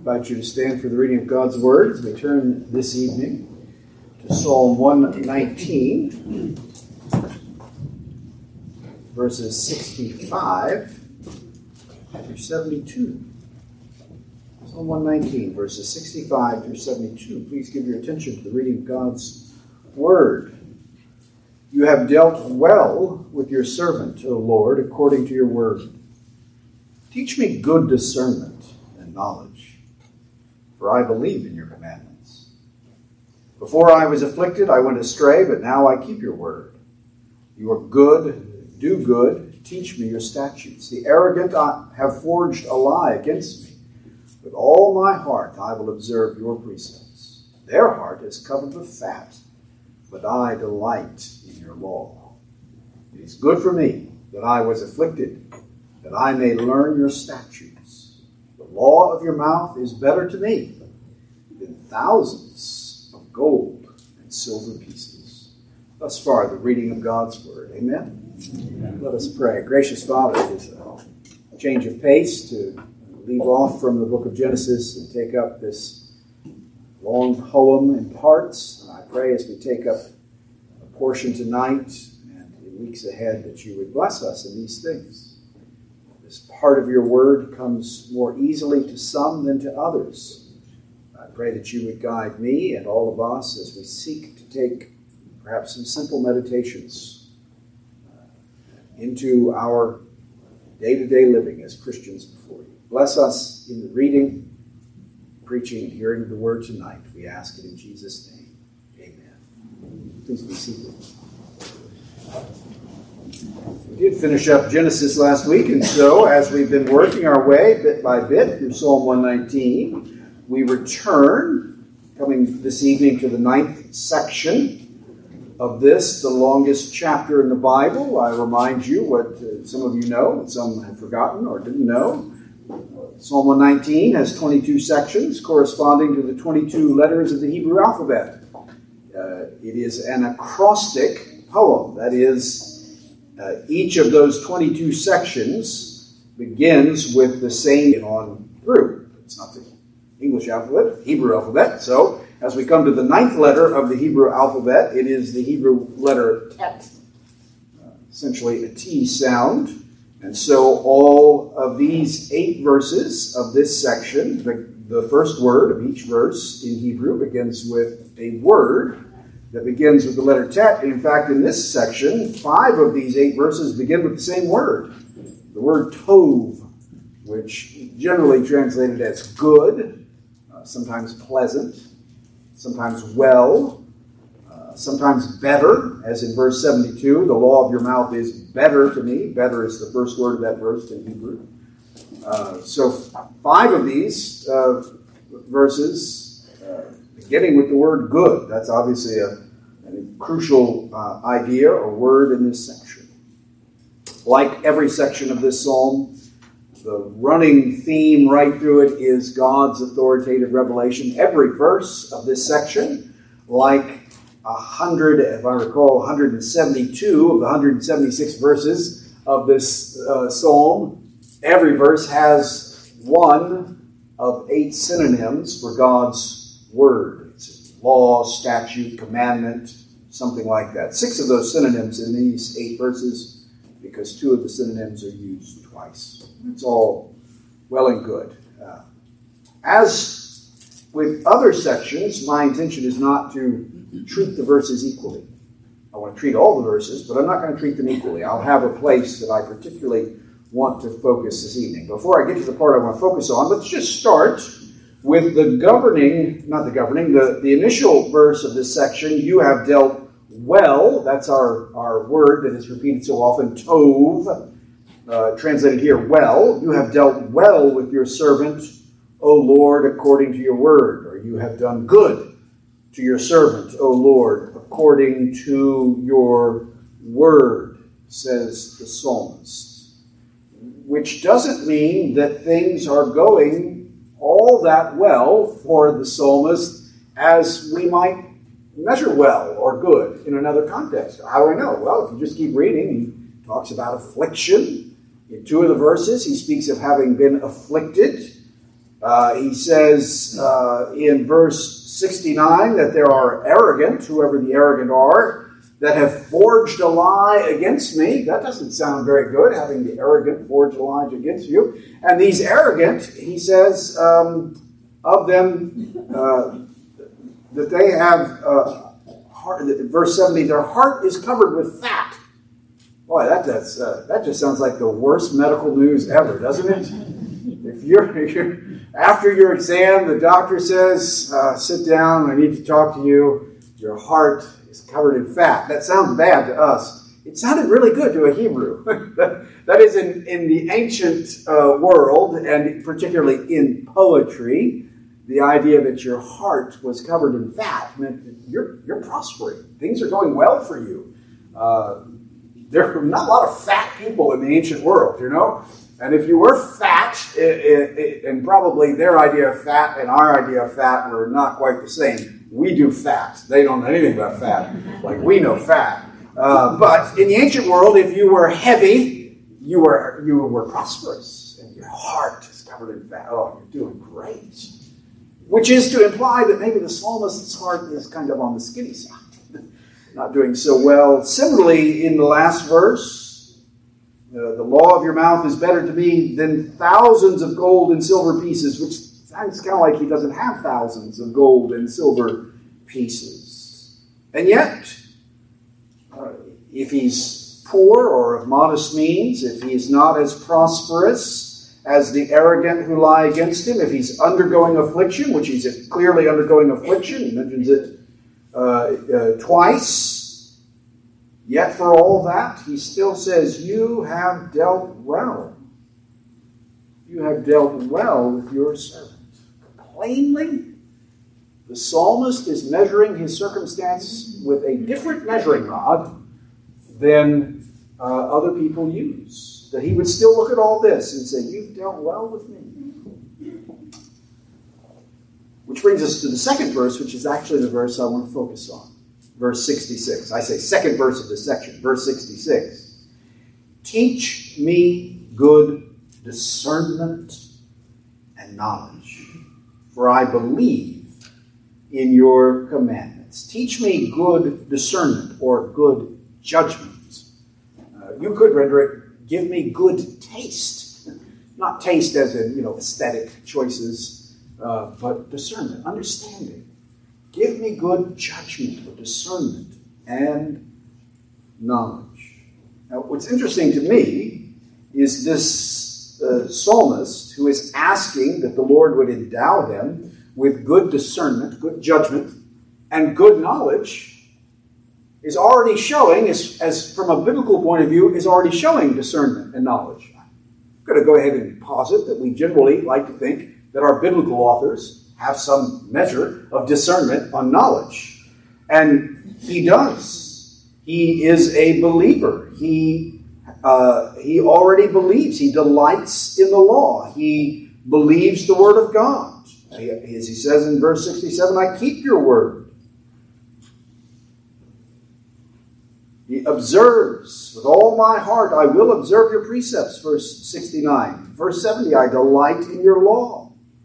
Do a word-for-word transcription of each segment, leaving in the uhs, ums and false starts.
invite you to stand for the reading of God's Word as we turn this evening to Psalm one nineteen, verses sixty-five through seventy-two. Psalm one nineteen, verses sixty-five through seventy-two. Please give your attention to the reading of God's Word. You have dealt well with your servant, O Lord, according to your word. Teach me good discernment and knowledge, for I believe in your commandments. Before I was afflicted, I went astray, but now I keep your word. You are good, do good, teach me your statutes. The arrogant have forged a lie against me. With all my heart I will observe your precepts. Their heart is covered with fat, but I delight in your law. It is good for me that I was afflicted, that I may learn your statutes. The law of your mouth is better to me than thousands of gold and silver pieces. Thus far, the reading of God's word. Amen? Amen. Let us pray. Gracious Father, it is a change of pace to leave off from the book of Genesis and take up this long poem in parts. And I pray as we take up a portion tonight and in weeks ahead that you would bless us in these things. This part of your word comes more easily to some than to others. I pray that you would guide me and all of us as we seek to take perhaps some simple meditations uh, into our day-to-day living as Christians before you. Bless us in the reading, preaching, and hearing of the word tonight. We ask it in Jesus' name. Amen. Please be seated. We did finish up Genesis last week, and so as we've been working our way bit by bit through Psalm one nineteen, we return, coming this evening to the ninth section of this, the longest chapter in the Bible. I remind you what uh, some of you know, some have forgotten or didn't know. Psalm one nineteen has twenty-two sections corresponding to the twenty-two letters of the Hebrew alphabet. Uh, it is an acrostic poem. That is, uh, each of those twenty-two sections begins with the same on through. It's not the English alphabet, Hebrew alphabet. So, as we come to the ninth letter of the Hebrew alphabet, it is the Hebrew letter Tet, uh, essentially a T sound. And so all of these eight verses of this section, the, the first word of each verse in Hebrew begins with a word that begins with the letter Tet. In fact, in this section, five of these eight verses begin with the same word, the word Tov, which generally translated as good, uh, sometimes pleasant, sometimes well, sometimes better, as in verse seventy-two, the law of your mouth is better to me. Better is the first word of that verse in Hebrew. Uh, so five of these uh, verses, uh, beginning with the word good. That's obviously a, a crucial uh, idea or word in this section. Like every section of this psalm, the running theme right through it is God's authoritative revelation. Every verse of this section, like A hundred, if I recall, one hundred seventy-two of the one hundred seventy-six verses of this uh, psalm. Every verse has one of eight synonyms for God's word. It's law, statute, commandment, something like that. Six of those synonyms in these eight verses, because two of the synonyms are used twice. It's all well and good. Uh, as with other sections, my intention is not to treat the verses equally. I want to treat all the verses, but I'm not going to treat them equally. I'll have a place that I particularly want to focus this evening. Before I get to the part I want to focus on, let's just start with the governing, not the governing, the, the initial verse of this section. You have dealt well. That's our, our word that is repeated so often, Tov, uh, translated here, well. You have dealt well with your servant, O Lord, according to your word. Or you have done good to your servant, O Lord, according to your word, says the psalmist. Which doesn't mean that things are going all that well for the psalmist as we might measure well or good in another context. How do I know? Well, if you just keep reading, he talks about affliction. In two of the verses, he speaks of having been afflicted. Uh, he says uh, in verse sixty-nine that there are arrogant, whoever the arrogant are, that have forged a lie against me. That doesn't sound very good, having the arrogant forge a lie against you. And these arrogant, he says, um, of them, uh, that they have, uh, heart, verse seventy, their heart is covered with fat. Boy, that, that's, uh, that just sounds like the worst medical news ever, doesn't it? If you're, if you're after your exam, the doctor says, uh, sit down, I need to talk to you. Your heart is covered in fat. That sounds bad to us. It sounded really good to a Hebrew. That is, in, in the ancient uh, world, and particularly in poetry, the idea that your heart was covered in fat meant that you're, you're prospering. Things are going well for you. Uh, there are not a lot of fat people in the ancient world, you know? And if you were fat, it, it, it, and probably their idea of fat and our idea of fat were not quite the same. We do fat. They don't know anything about fat, like we know fat. Uh, but in the ancient world, if you were heavy, you were you were prosperous, and your heart is covered in fat. Oh, you're doing great. Which is to imply that maybe the psalmist's heart is kind of on the skinny side, not doing so well. Similarly, in the last verse, Uh, the law of your mouth is better to me than thousands of gold and silver pieces, which sounds kind of like he doesn't have thousands of gold and silver pieces. And yet, uh, if he's poor or of modest means, if he's not as prosperous as the arrogant who lie against him, if he's undergoing affliction, which he's clearly undergoing affliction, he mentions it uh, uh, twice, yet for all that, he still says, you have dealt well. You have dealt well with your servant. Plainly, the psalmist is measuring his circumstance with a different measuring rod than uh, other people use. That he would still look at all this and say, you've dealt well with me. Which brings us to the second verse, which is actually the verse I want to focus on. Verse sixty-six. I say second verse of this section. Verse sixty-six. Teach me good discernment and knowledge, for I believe in your commandments. Teach me good discernment or good judgment. Uh, you could render it, give me good taste. Not taste as in, you know, aesthetic choices, uh, but discernment, understanding. Give me good judgment or discernment and knowledge. Now, what's interesting to me is this uh, psalmist who is asking that the Lord would endow them with good discernment, good judgment, and good knowledge is already showing, as, as from a biblical point of view, is already showing discernment and knowledge. I'm going to go ahead and posit that we generally like to think that our biblical authors have some measure of discernment on knowledge. And he does. He is a believer. He uh, he already believes. He delights in the law. He believes the word of God. As he says in verse sixty-seven, I keep your word. He observes with all my heart. I will observe your precepts. Verse sixty-nine. Verse seventy, I delight in your law.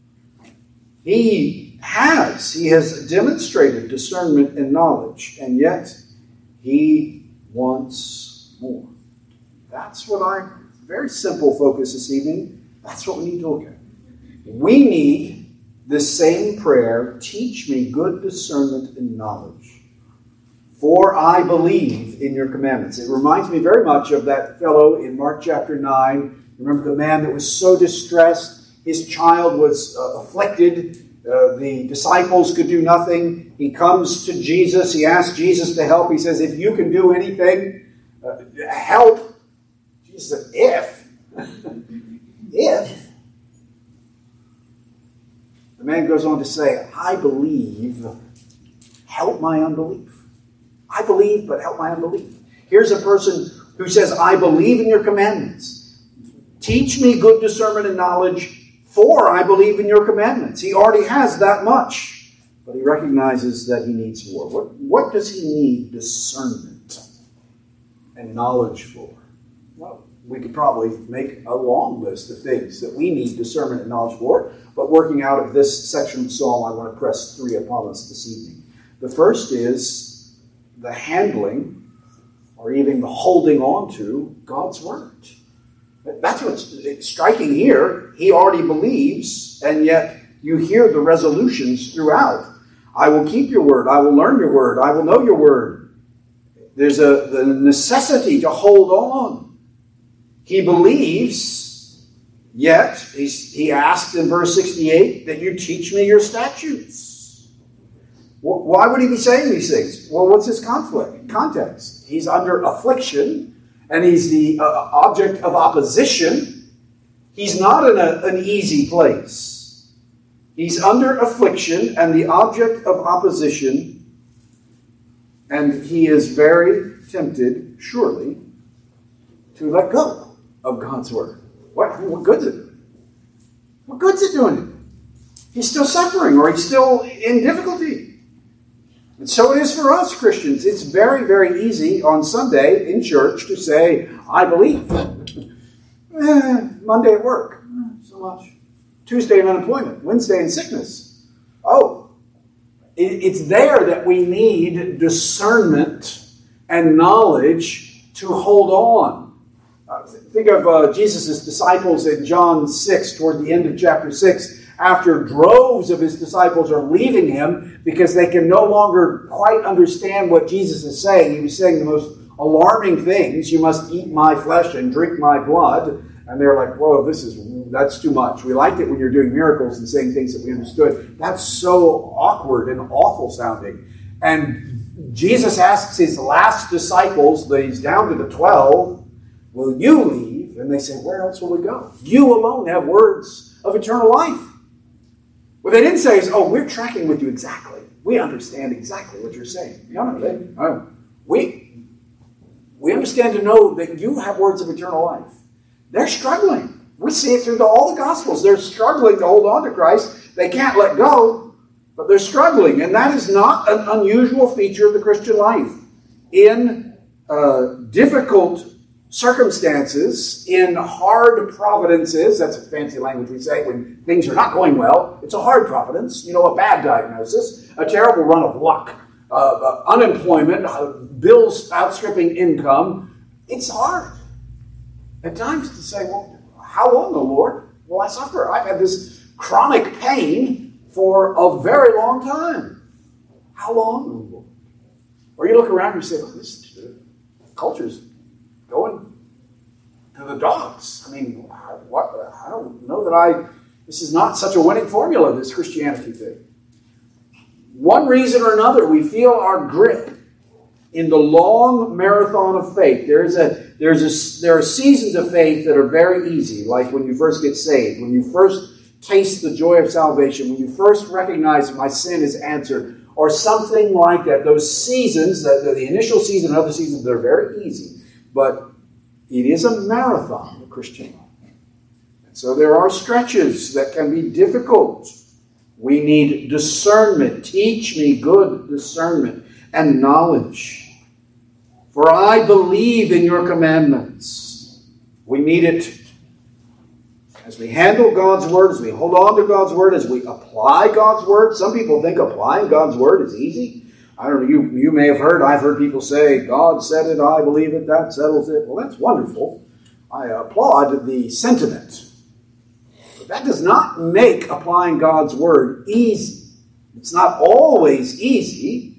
He has, he has demonstrated discernment and knowledge, and yet he wants more. That's what I, very simple focus this evening, that's what we need to look at. We need this same prayer, teach me good discernment and knowledge, for I believe in your commandments. It reminds me very much of that fellow in Mark chapter nine. Remember the man that was so distressed? His child was uh, afflicted. Uh, the disciples could do nothing. He comes to Jesus. He asks Jesus to help. He says, if you can do anything, uh, help. Jesus said, if. if. The man goes on to say, I believe. Help my unbelief. I believe, but help my unbelief. Here's a person who says, I believe in your commandments. Teach me good discernment and knowledge, for I believe in your commandments. He already has that much, but he recognizes that he needs more. What, what does he need discernment and knowledge for? Well, we could probably make a long list of things that we need discernment and knowledge for. But working out of this section of the Psalm, I want to press three upon us this evening. The first is the handling, or even the holding on to, God's Word. That's what's striking here. He already believes, and yet you hear the resolutions throughout. I will keep your word. I will learn your word. I will know your word. There's a the necessity to hold on. He believes, yet he's, he asks in verse sixty-eight that you teach me your statutes. Why would he be saying these things? Well, what's his conflict? Context. He's under affliction, and he's the uh, object of opposition. He's not in a, an easy place. He's under affliction and the object of opposition, and he is very tempted, surely, to let go of God's word. What, what good's it doing? What good's it doing him? He's still suffering, or he's still in difficulty. And so it is for us Christians. It's very, very easy on Sunday in church to say, I believe. eh, Monday at work, so much. Tuesday in unemployment, Wednesday in sickness. Oh, it's there that we need discernment and knowledge to hold on. Uh, think of uh, Jesus' disciples in John six, toward the end of chapter six, after droves of his disciples are leaving him because they can no longer quite understand what Jesus is saying. He was saying the most alarming things. You must eat my flesh and drink my blood. And they're like, whoa, this is that's too much. We liked it when you're doing miracles and saying things that we understood. That's so awkward and awful sounding. And Jesus asks his last disciples, he's down to the twelve, will you leave? And they say, where else will we go? You alone have words of eternal life. What they didn't say is, oh, we're tracking with you exactly. We understand exactly what you're saying. No, no, they, no. We, we understand to know that you have words of eternal life. They're struggling. We see it through the, all the Gospels. They're struggling to hold on to Christ. They can't let go, but they're struggling. And that is not an unusual feature of the Christian life. In uh, difficult circumstances, in hard providences, that's a fancy language we say when things are not going well. It's a hard providence, you know, a bad diagnosis, a terrible run of luck, uh, uh, unemployment, uh, bills outstripping income. It's hard at times to say, well, how long, O Lord, will I suffer? I've had this chronic pain for a very long time. How long, O Lord? Or you look around and you say, oh, this culture's going to the dogs. I mean, what? I don't know that I, this is not such a winning formula, this Christianity thing. One reason or another, we feel our grip in the long marathon of faith. There is a There's a, there are seasons of faith that are very easy, like when you first get saved, when you first taste the joy of salvation, when you first recognize my sin is answered, or something like that. Those seasons, the, the initial season and other seasons, they're very easy. But it is a marathon, the Christian life. And so there are stretches that can be difficult. We need discernment. Teach me good discernment and knowledge. For I believe in your commandments. We need it as we handle God's word, as we hold on to God's word, as we apply God's word. Some people think applying God's word is easy. I don't know, you, you may have heard, I've heard people say, God said it, I believe it, that settles it. Well, that's wonderful. I applaud the sentiment. But that does not make applying God's word easy. It's not always easy.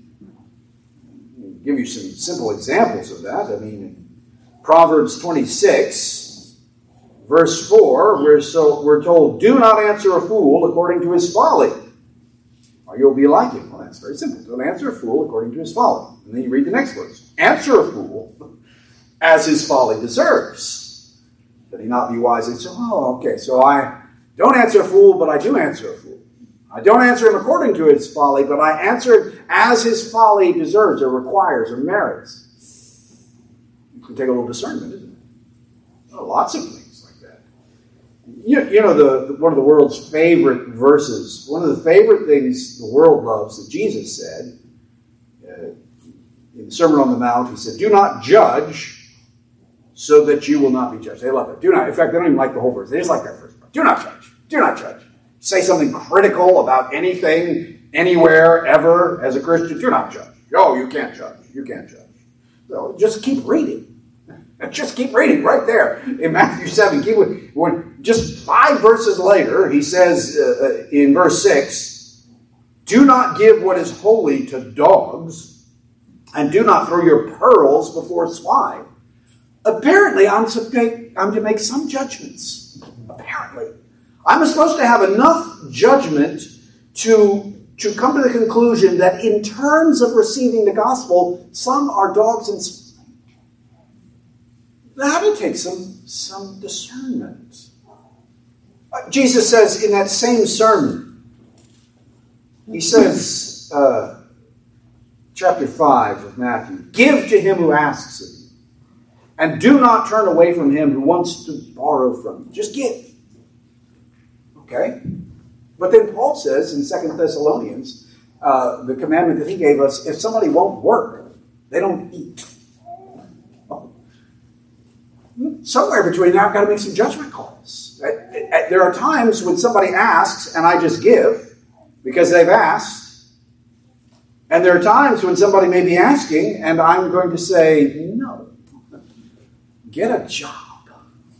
I'll give you some simple examples of that. I mean, in Proverbs twenty-six, verse four, we're, so, we're told, do not answer a fool according to his folly, or you'll be like him. Well, that's very simple. Don't answer a fool according to his folly. And then you read the next verse. Answer a fool as his folly deserves, that he not be wise. And so, oh, okay, so I don't answer a fool, but I do answer a fool. I don't answer him according to his folly, but I answer him as his folly deserves or requires or merits. You can take a little discernment, isn't it? Oh, lots of things like that. You, you know, the, the one of the world's favorite verses, one of the favorite things the world loves that Jesus said, uh, in the Sermon on the Mount, he said, do not judge so that you will not be judged. They love it. Do not. In fact, they don't even like the whole verse. They just like that first part. Do not judge. Do not judge. Say something critical about anything, anywhere, ever, as a Christian. Do not judge. Oh, you can't judge. You can't judge. So just keep reading. Just keep reading right there in Matthew seven. Keep when just five verses later, he says uh, in verse six, "Do not give what is holy to dogs, and do not throw your pearls before swine." Apparently, I'm to make, I'm to make some judgments. Apparently, I'm supposed to have enough judgment to to come to the conclusion that in terms of receiving the gospel, some are dogs and swine. That'll take some, some discernment. Uh, Jesus says in that same sermon, he says, uh, chapter five of Matthew, "Give to him who asks of you, and do not turn away from him who wants to borrow from you." Just give. Okay? But then Paul says in Second Thessalonians, uh, the commandment that he gave us, if somebody won't work, they don't eat. Somewhere between now, I've got to make some judgment calls. There are times when somebody asks and I just give because they've asked. And there are times when somebody may be asking and I'm going to say, no. Get a job.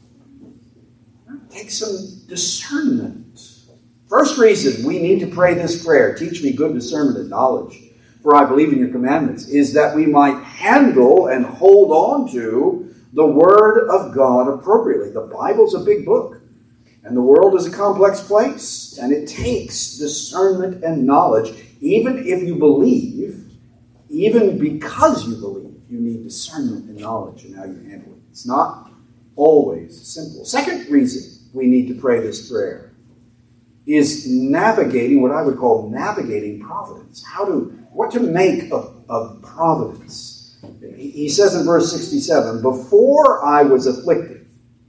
Take some discernment. First reason we need to pray this prayer, "Teach me good discernment and knowledge, for I believe in your commandments," is that we might handle and hold on to the Word of God appropriately. The Bible's a big book, and the world is a complex place, and it takes discernment and knowledge. Even if you believe, even because you believe, you need discernment and knowledge in how you handle it. It's not always simple. Second reason we need to pray this prayer is navigating, what I would call navigating providence. How to, what to make of, of providence. He says in verse sixty-seven, "Before I was afflicted,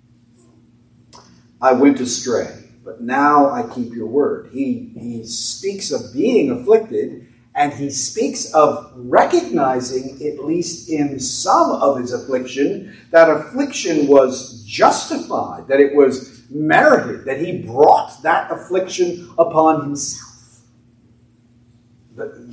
I went astray, but now I keep your word." He, he speaks of being afflicted, and he speaks of recognizing, at least in some of his affliction, that affliction was justified, that it was merited, that he brought that affliction upon himself. The,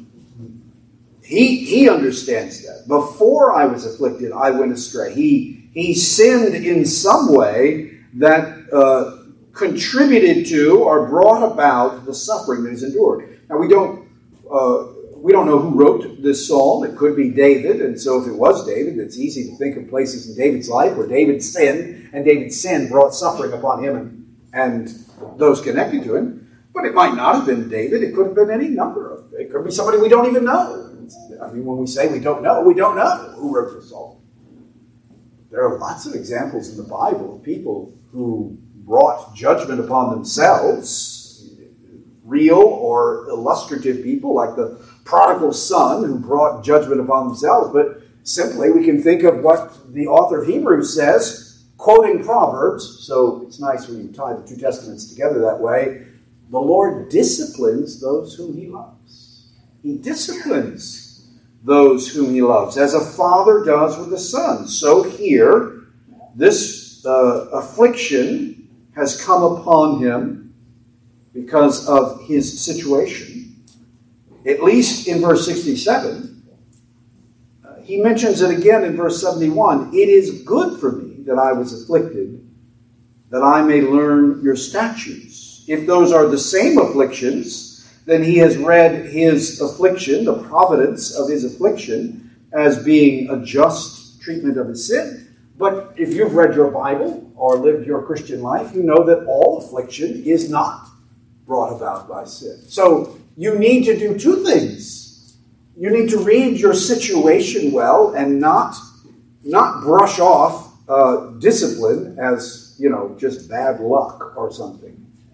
He, he understands that. Before I was afflicted, I went astray. He, he sinned in some way that uh, contributed to or brought about the suffering that he's endured. Now, we don't, uh, we don't know who wrote this psalm. It could be David, and so if it was David, it's easy to think of places in David's life where David sinned, and David's sin brought suffering upon him and, and those connected to him. But it might not have been David. It could have been any number of, it could be somebody we don't even know. I mean, when we say we don't know, we don't know who wrote the psalm. There are lots of examples in the Bible of people who brought judgment upon themselves, real or illustrative people like the prodigal son who brought judgment upon themselves. But simply, we can think of what the author of Hebrews says, quoting Proverbs. So it's nice when you tie the two testaments together that way. The Lord disciplines those whom he loves. He disciplines those whom he loves, as a father does with a son. So here, this uh, affliction has come upon him because of his situation. At least in verse sixty-seven, uh, he mentions it again in verse seventy-one. "It is good for me that I was afflicted, that I may learn your statutes." If those are the same afflictions, then he has read his affliction, the providence of his affliction, as being a just treatment of his sin. But if you've read your Bible or lived your Christian life, you know that all affliction is not brought about by sin. So you need to do two things. You need to read your situation well and not, not brush off uh, discipline as, you know, just bad luck or something.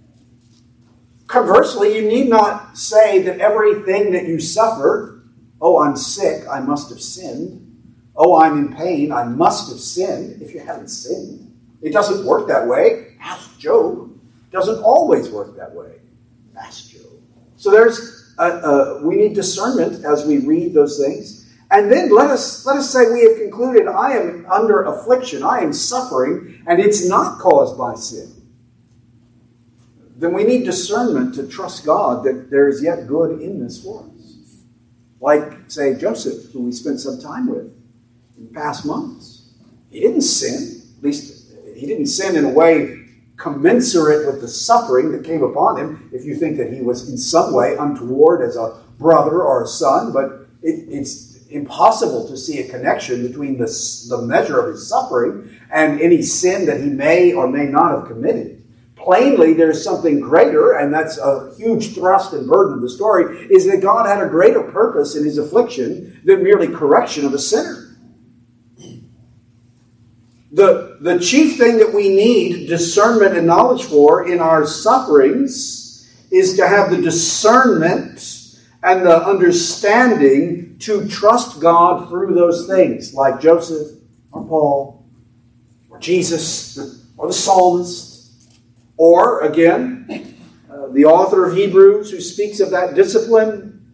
Conversely, you need not say that everything that you suffer, oh, I'm sick, I must have sinned. Oh, I'm in pain, I must have sinned, if you haven't sinned. It doesn't work that way. Ask Job. It doesn't always work that way. Ask Job. So there's, a, a, we need discernment as we read those things. And then let us let us say we have concluded, I am under affliction, I am suffering, and it's not caused by sin. Then we need discernment to trust God that there is yet good in this for us. Like, say, Joseph, who we spent some time with in past months. He didn't sin. At least he didn't sin in a way commensurate with the suffering that came upon him, if you think that he was in some way untoward as a brother or a son. But it, it's impossible to see a connection between the, the measure of his suffering and any sin that he may or may not have committed. Plainly, there's something greater, and that's a huge thrust and burden of the story, is that God had a greater purpose in his affliction than merely correction of a sinner. The, the chief thing that we need discernment and knowledge for in our sufferings is to have the discernment and the understanding to trust God through those things, like Joseph or Paul or Jesus or the psalmist. Or, again, uh, the author of Hebrews who speaks of that discipline.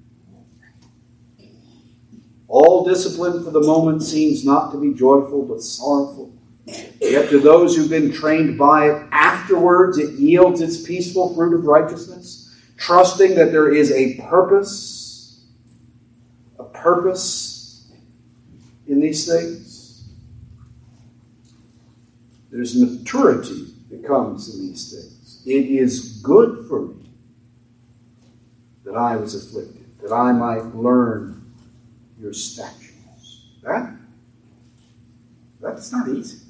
All discipline for the moment seems not to be joyful but sorrowful. Yet to those who've been trained by it, afterwards it yields its peaceful fruit of righteousness, trusting that there is a purpose, a purpose in these things. There's maturity that comes in these things. It is good for me that I was afflicted, that I might learn your statutes. That, that's not easy.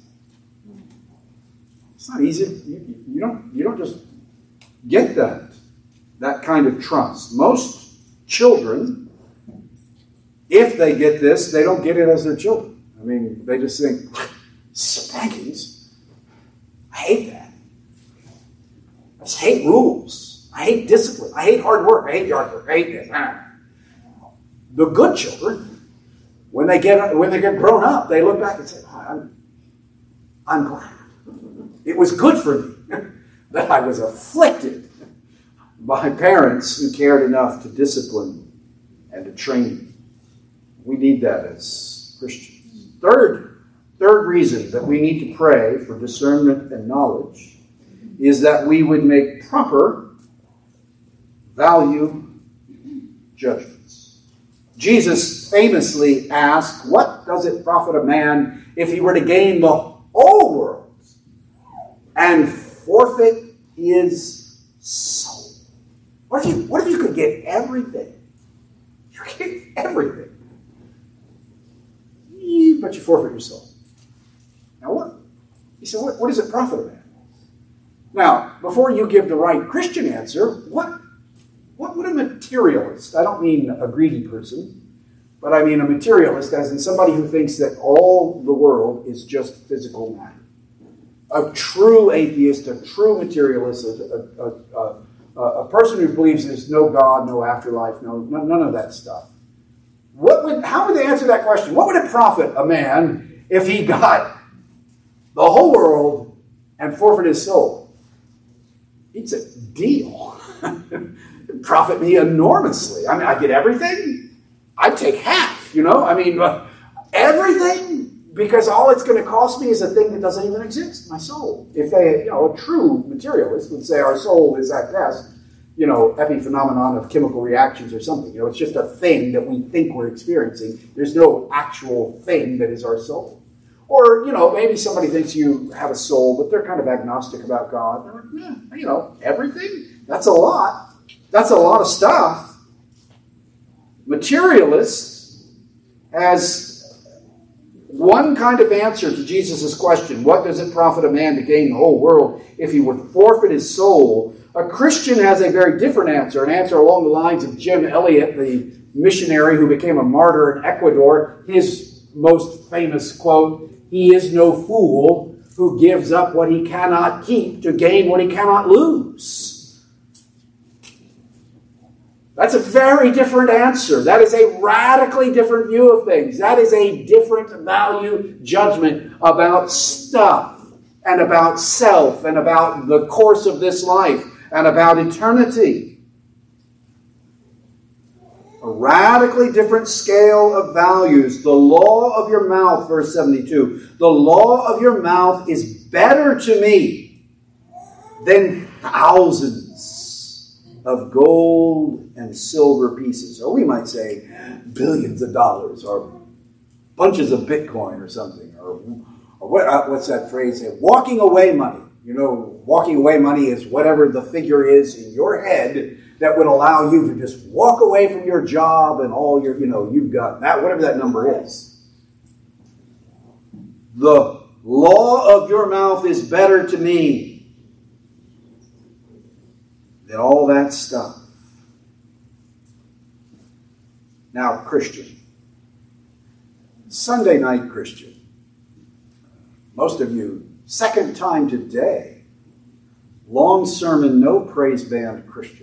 It's not easy. You, you don't, you don't just get that, that kind of trust. Most children, if they get this, they don't get it as their children. I mean, they just think, spankings? I hate that. I just hate rules. I hate discipline. I hate hard work. I hate yard work. I hate this. The good children, when they get when they get grown up, they look back and say, oh, I'm, I'm glad. It was good for me that I was afflicted by parents who cared enough to discipline and to train me. We need that as Christians. Third, Third reason that we need to pray for discernment and knowledge is that we would make proper value judgments. Jesus famously asked, what does it profit a man if he were to gain the whole world and forfeit his soul? What if you, what if you could get everything? You get everything, but you forfeit your soul. Now what? He said, what, what does it profit a man? Now, before you give the right Christian answer, what, what would a materialist, I don't mean a greedy person, but I mean a materialist as in somebody who thinks that all the world is just physical matter. A true atheist, a true materialist, a, a, a, a, a person who believes there's no God, no afterlife, no, none of that stuff. What would, how would they answer that question? What would it profit a man if he got the whole world and forfeit his soul? It's a deal. It'd profit me enormously. I mean, I get everything. I'd take half, you know? I mean, uh, everything, because all it's going to cost me is a thing that doesn't even exist, my soul. If they, you know, a true materialist would say our soul is at best, you know, epiphenomenon of chemical reactions or something. You know, it's just a thing that we think we're experiencing. There's no actual thing that is our soul. Or, you know, maybe somebody thinks you have a soul, but they're kind of agnostic about God. They're like, yeah, you know, everything? That's a lot. That's a lot of stuff. Materialists has one kind of answer to Jesus' question, what does it profit a man to gain the whole world if he would forfeit his soul? A Christian has a very different answer, an answer along the lines of Jim Elliot, the missionary who became a martyr in Ecuador. His most famous quote, he is no fool who gives up what he cannot keep to gain what he cannot lose. That's a very different answer. That is a radically different view of things. That is a different value judgment about stuff and about self and about the course of this life and about eternity. A radically different scale of values. The law of your mouth, verse seventy-two. The law of your mouth is better to me than thousands of gold and silver pieces. Or we might say billions of dollars or bunches of Bitcoin or something. Or, or what, what's that phrase? Walking away money. You know, walking away money is whatever the figure is in your head that would allow you to just walk away from your job and all your, you know, you've got that, whatever that number is. The law of your mouth is better to me than all that stuff. Now, Christian. Sunday night Christian. Most of you, second time today. Long sermon, no praise band Christian.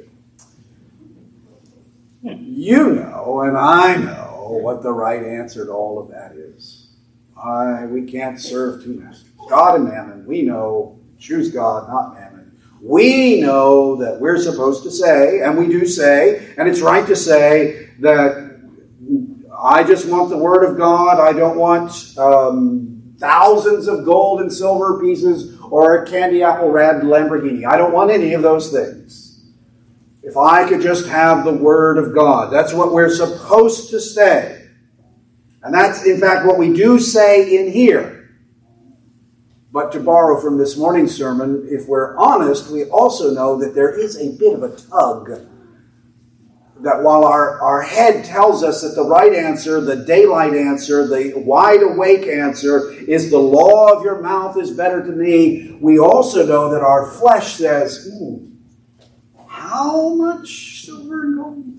You know, and I know what the right answer to all of that is. I, we can't serve two masters. God and mammon, we know, choose God, not mammon. We know that we're supposed to say, and we do say, and it's right to say, that I just want the Word of God. I don't want um, thousands of gold and silver pieces or a candy apple red Lamborghini. I don't want any of those things. If I could just have the Word of God. That's what we're supposed to say. And that's, in fact, what we do say in here. But to borrow from this morning's sermon, if we're honest, we also know that there is a bit of a tug. That while our, our head tells us that the right answer, the daylight answer, the wide awake answer is the law of your mouth is better to me, we also know that our flesh says, ooh, how much silver and gold?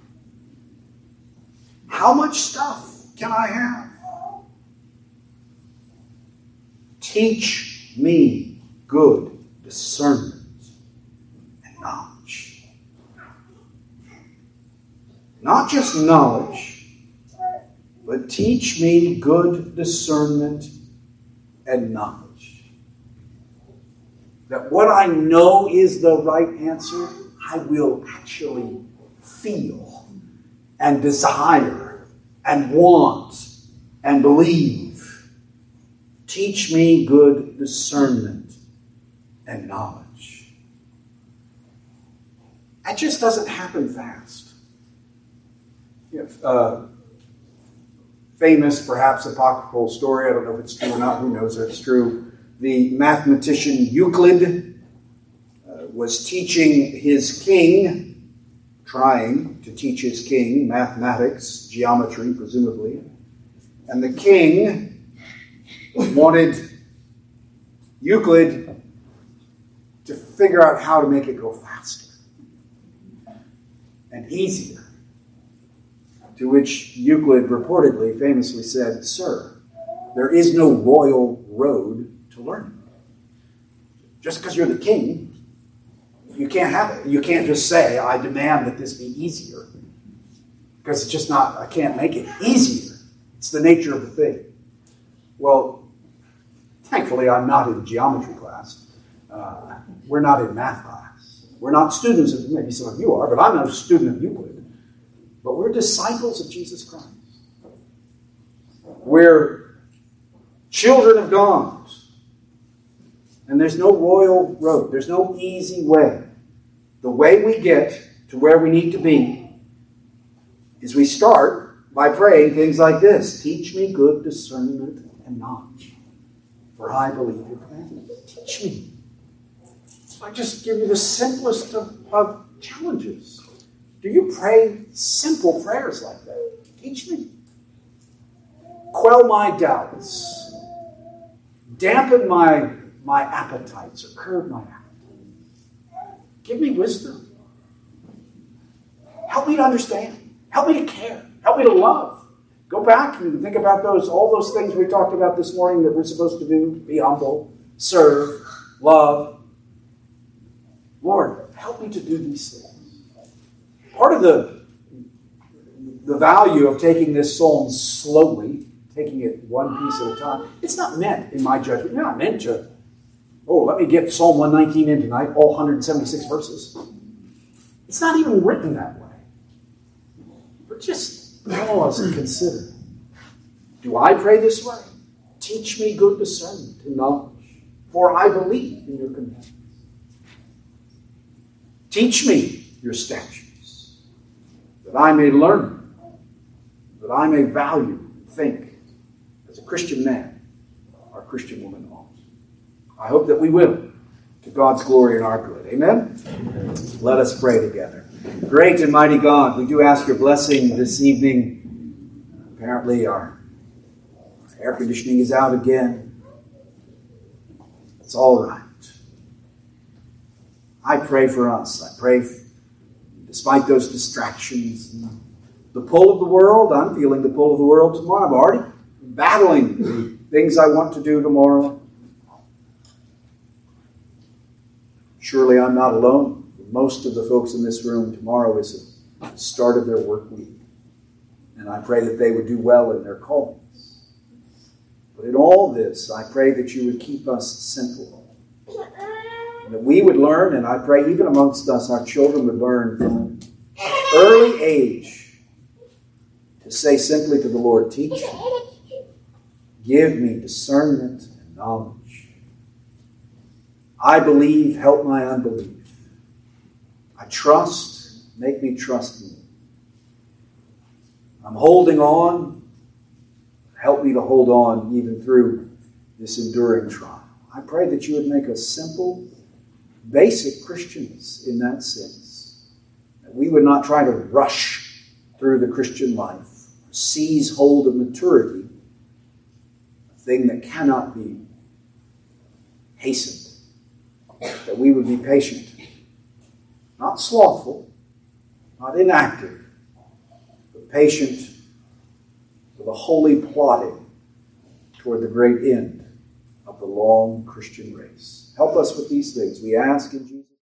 How much stuff can I have? Teach me good discernment and knowledge. Not just knowledge, but teach me good discernment and knowledge. That what I know is the right answer, I will actually feel and desire and want and believe. Teach me good discernment and knowledge. That just doesn't happen fast. If, uh, famous, perhaps apocryphal story, I don't know if it's true or not, who knows if it's true. The mathematician Euclid was teaching his king, trying to teach his king mathematics, geometry, presumably. And the king wanted Euclid to figure out how to make it go faster and easier. To which Euclid reportedly, famously said, "Sir, there is no royal road to learning. Just because you're the king, you can't have it. You can't just say, I demand that this be easier. Because it's just not, I can't make it easier. It's the nature of the thing." Well, thankfully I'm not in geometry class. Uh, we're not in math class. We're not students of, maybe some of you are, but I'm not a student of Euclid. But we're disciples of Jesus Christ. We're children of God. And there's no royal road. There's no easy way. The way we get to where we need to be is we start by praying things like this. Teach me good discernment and knowledge, for I believe your commandments. Teach me. So I just give you the simplest of, of challenges. Do you pray simple prayers like that? Teach me. Quell my doubts. Dampen my, my appetites or curb my appetites. Give me wisdom. Help me to understand. Help me to care. Help me to love. Go back and think about those, all those things we talked about this morning that we're supposed to do. Be humble, serve, love. Lord, help me to do these things. Part of the, the value of taking this psalm slowly, taking it one piece at a time, it's not meant, in my judgment, you're not meant to, oh, let me get Psalm one nineteen in tonight, all one hundred seventy-six verses. It's not even written that way. But just pause and consider. Do I pray this way? Teach me good discernment and knowledge, for I believe in your commandments. Teach me your statutes, that I may learn, that I may value, think, as a Christian man or a Christian woman ought. I hope that we will, to God's glory and our good. Amen? Amen? Let us pray together. Great and mighty God, we do ask your blessing this evening. Apparently our air conditioning is out again. It's all right. I pray for us. I pray, despite those distractions and the pull of the world. I'm feeling the pull of the world tomorrow. I'm already battling the things I want to do tomorrow. Surely I'm not alone. Most of the folks in this room, tomorrow is the start of their work week. And I pray that they would do well in their callings. But in all this, I pray that you would keep us simple. That we would learn, and I pray even amongst us, our children would learn from an early age to say simply to the Lord, teach me. Give me discernment and knowledge. I believe, help my unbelief. I trust, make me trust me. I'm holding on. Help me to hold on even through this enduring trial. I pray that you would make us simple, basic Christians in that sense. That we would not try to rush through the Christian life, seize hold of maturity, a thing that cannot be hastened. That we would be patient, not slothful, not inactive, but patient with a holy plodding toward the great end of the long Christian race. Help us with these things, we ask in Jesus' name.